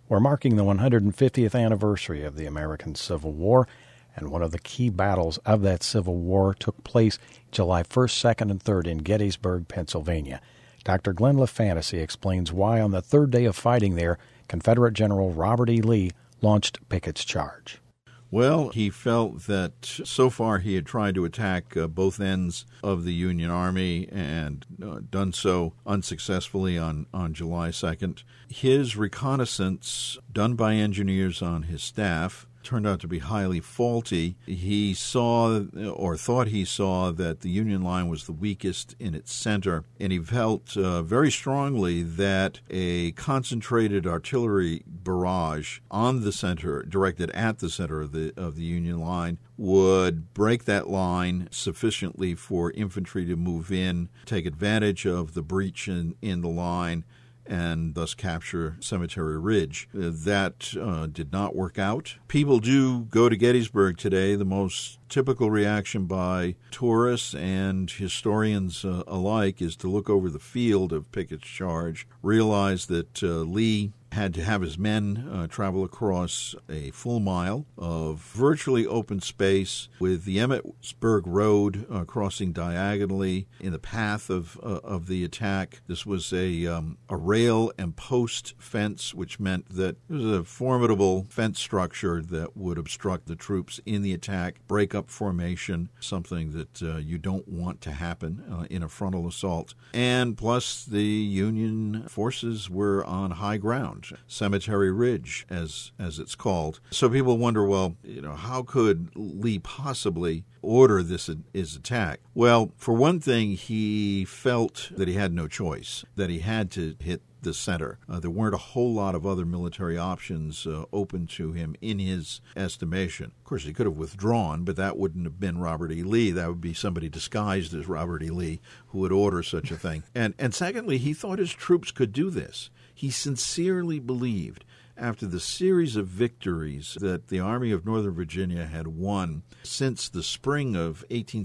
We're marking the 150th anniversary of the American Civil War, and one of the key battles of that Civil War took place July 1st, 2nd, and 3rd in Gettysburg, Pennsylvania. Dr. Glenn LaFantasy explains why on the third day of fighting there, Confederate General Robert E. Lee launched Pickett's charge. Well, he felt that so far he had tried to attack both ends of the Union Army and done so unsuccessfully on July 2nd. His reconnaissance, done by engineers on his staff, turned out to be highly faulty. He saw, or thought he saw, that the Union line was the weakest in its center, and he felt very strongly that a concentrated artillery barrage on the center, directed at the center of the Union line, would break that line sufficiently for infantry to move in, take advantage of the breach in the line, and thus capture Cemetery Ridge. That did not work out. People do go to Gettysburg today. The most typical reaction by tourists and historians alike is to look over the field of Pickett's charge, realize that Lee had to have his men travel across a full mile of virtually open space with the Emmetsburg Road crossing diagonally in the path of the attack. This was a rail and post fence, which meant that it was a formidable fence structure that would obstruct the troops in the attack, break up formation, something that you don't want to happen in a frontal assault. And plus, the Union forces were on high ground. Cemetery Ridge, as it's called. So people wonder, well, how could Lee possibly order his attack? Well, for one thing, he felt that he had no choice, that he had to hit the center. There weren't a whole lot of other military options open to him in his estimation. Of course, he could have withdrawn, but that wouldn't have been Robert E. Lee. That would be somebody disguised as Robert E. Lee who would order such a thing. And secondly, he thought his troops could do this. He sincerely believed, after the series of victories that the Army of Northern Virginia had won since the spring of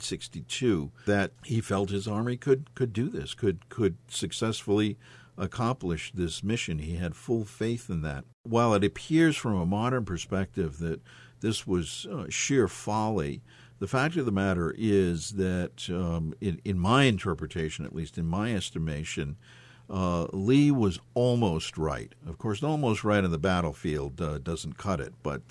1862, that he felt his army could do this, could successfully accomplish this mission. He had full faith in that. While it appears from a modern perspective that this was sheer folly, the fact of the matter is that, in my interpretation, at least in my estimation, Lee was almost right. Of course, almost right on the battlefield doesn't cut it, but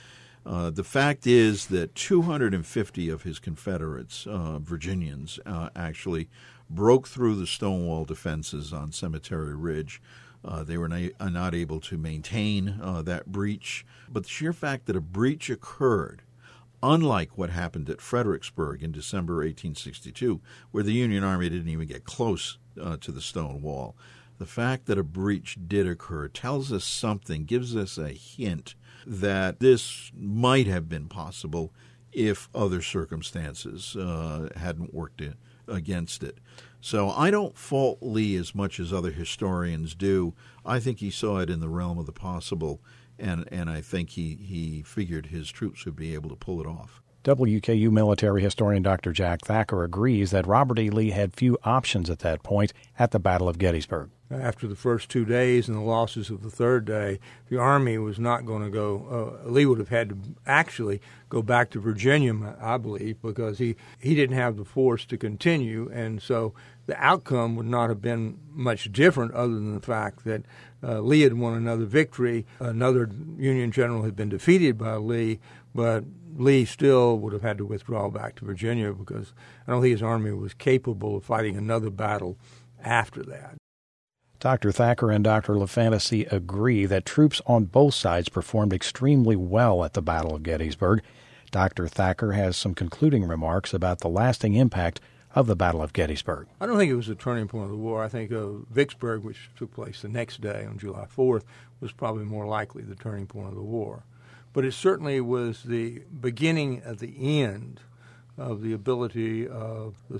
the fact is that 250 of his Confederates, Virginians, actually broke through the Stonewall defenses on Cemetery Ridge. They were not able to maintain that breach, but the sheer fact that a breach occurred, unlike what happened at Fredericksburg in December 1862, where the Union Army didn't even get close to the stone wall. The fact that a breach did occur tells us something, gives us a hint that this might have been possible if other circumstances hadn't worked against it. So I don't fault Lee as much as other historians do. I think he saw it in the realm of the possible, and I think he figured his troops would be able to pull it off. WKU military historian Dr. Jack Thacker agrees that Robert E. Lee had few options at that point at the Battle of Gettysburg. After the first 2 days and the losses of the third day, the Army was not going to go. Lee would have had to actually go back to Virginia, I believe, because he didn't have the force to continue, and so the outcome would not have been much different other than the fact that Lee had won another victory. Another Union general had been defeated by Lee, but Lee still would have had to withdraw back to Virginia because I don't think his army was capable of fighting another battle after that. Dr. Thacker and Dr. LaFantasy agree that troops on both sides performed extremely well at the Battle of Gettysburg. Dr. Thacker has some concluding remarks about the lasting impact of the Battle of Gettysburg. I don't think it was a turning point of the war. I think Vicksburg, which took place the next day on July 4th, was probably more likely the turning point of the war. But it certainly was the beginning of the end of the ability of the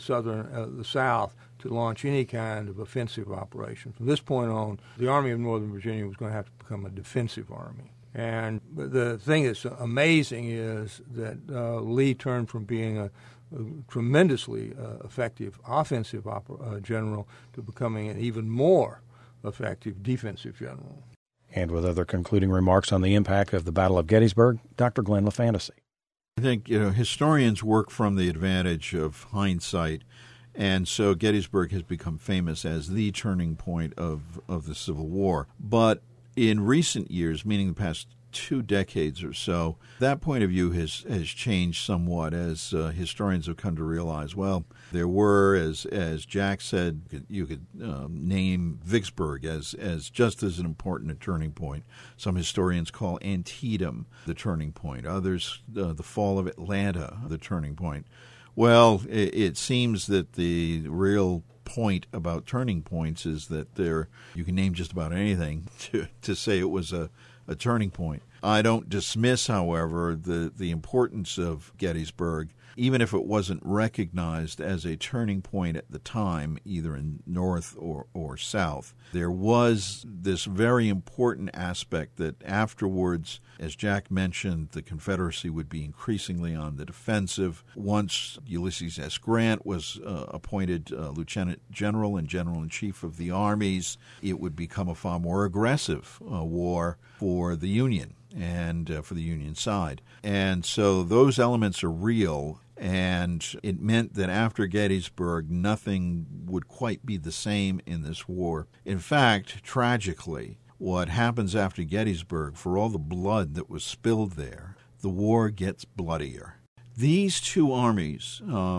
South to launch any kind of offensive operation. From this point on, the Army of Northern Virginia was going to have to become a defensive army. And the thing that's amazing is that Lee turned from being a tremendously effective offensive general to becoming an even more effective defensive general. And with other concluding remarks on the impact of the Battle of Gettysburg, Dr. Glenn LaFantasy. I think, historians work from the advantage of hindsight, and so Gettysburg has become famous as the turning point of the Civil War. But in recent years, meaning the past 2 decades or so, that point of view has changed somewhat as historians have come to realize, well, there were, as Jack said, you could name Vicksburg as just as an important a turning point. Some historians call Antietam the turning point. Others, the fall of Atlanta, the turning point. Well, it seems that the real point about turning points is that you can name just about anything to say it was a turning point. I don't dismiss, however, the importance of Gettysburg, even if it wasn't recognized as a turning point at the time, either in North or South. There was this very important aspect that afterwards, as Jack mentioned, the Confederacy would be increasingly on the defensive. Once Ulysses S. Grant was appointed Lieutenant General and General-in-Chief of the armies, it would become a far more aggressive war for the Union and for the Union side. And so those elements are real, and it meant that after Gettysburg, nothing would quite be the same in this war. In fact, tragically, what happens after Gettysburg, for all the blood that was spilled there, the war gets bloodier. These two armies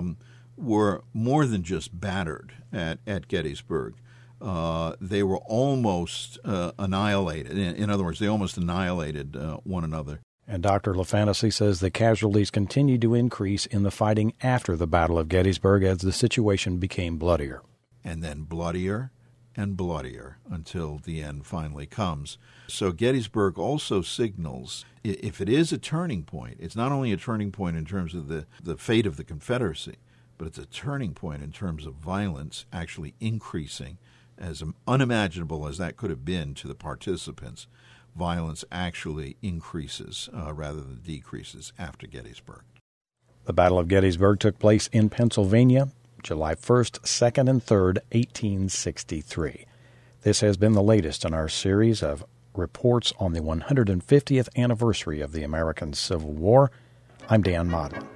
were more than just battered at Gettysburg. They were almost annihilated. In other words, they almost annihilated one another. And Dr. LaFantasy says the casualties continued to increase in the fighting after the Battle of Gettysburg as the situation became bloodier. And then bloodier and bloodier until the end finally comes. So Gettysburg also signals, if it is a turning point, it's not only a turning point in terms of the fate of the Confederacy, but it's a turning point in terms of violence actually increasing. As unimaginable as that could have been to the participants, violence actually increases rather than decreases after Gettysburg. The Battle of Gettysburg took place in Pennsylvania, July 1st, 2nd, and 3rd, 1863. This has been the latest in our series of reports on the 150th anniversary of the American Civil War. I'm Dan Modlin.